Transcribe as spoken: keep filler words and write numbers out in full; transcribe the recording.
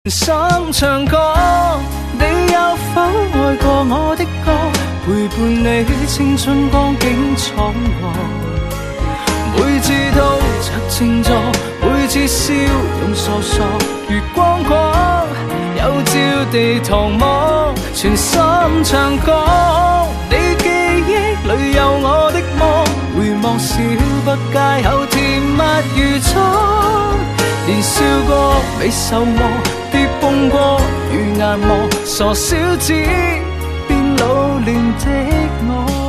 心唱歌，你有否愛過我的歌？陪伴你青春光景闖過，每次都着靜坐，每次笑容傻傻，月光光有照地堂幕，全心唱歌。你記憶裏有我的夢，回望小北街後甜蜜如初，年少過未受磨，跌碰過如眼磨，傻小子變老練的我。